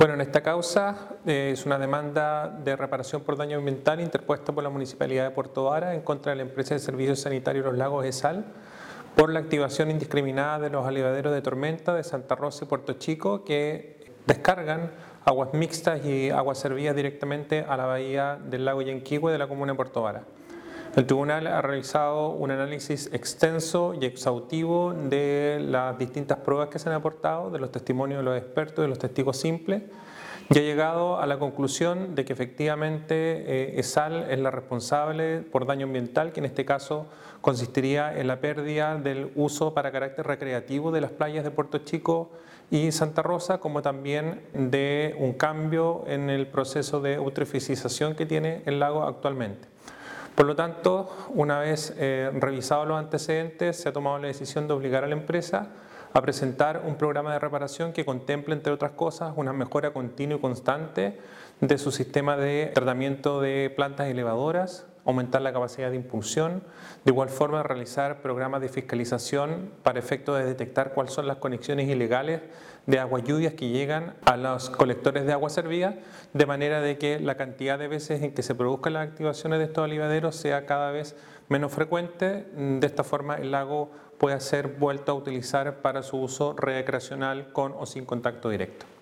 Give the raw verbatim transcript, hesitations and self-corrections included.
Bueno, en esta causa eh, es una demanda de reparación por daño ambiental interpuesta por la Municipalidad de Puerto Vara en contra de la empresa de servicios sanitarios Los Lagos ESAL por la activación indiscriminada de los alivaderos de Tormenta de Santa Rosa y Puerto Chico que descargan aguas mixtas y aguas servidas directamente a la bahía del lago Yanquihue de la comuna de Puerto Vara. El tribunal ha realizado un análisis extenso y exhaustivo de las distintas pruebas que se han aportado, de los testimonios de los expertos, de los testigos simples, y ha llegado a la conclusión de que efectivamente eh, ESAL es la responsable por daño ambiental, que en este caso consistiría en la pérdida del uso para carácter recreativo de las playas de Puerto Chico y Santa Rosa, como también de un cambio en el proceso de eutrofización que tiene el lago actualmente. Por lo tanto, una vez eh, revisados los antecedentes, se ha tomado la decisión de obligar a la empresa a presentar un programa de reparación que contemple, entre otras cosas, una mejora continua y constante de su sistema de tratamiento de plantas elevadoras, aumentar la capacidad de impulsión, de igual forma realizar programas de fiscalización para efecto de detectar cuáles son las conexiones ilegales de aguas lluvias que llegan a los colectores de agua servida, de manera de que la cantidad de veces en que se produzcan las activaciones de estos alivaderos sea cada vez menos frecuente. De esta forma el lago puede ser vuelto a utilizar para su uso recreacional con o sin contacto directo.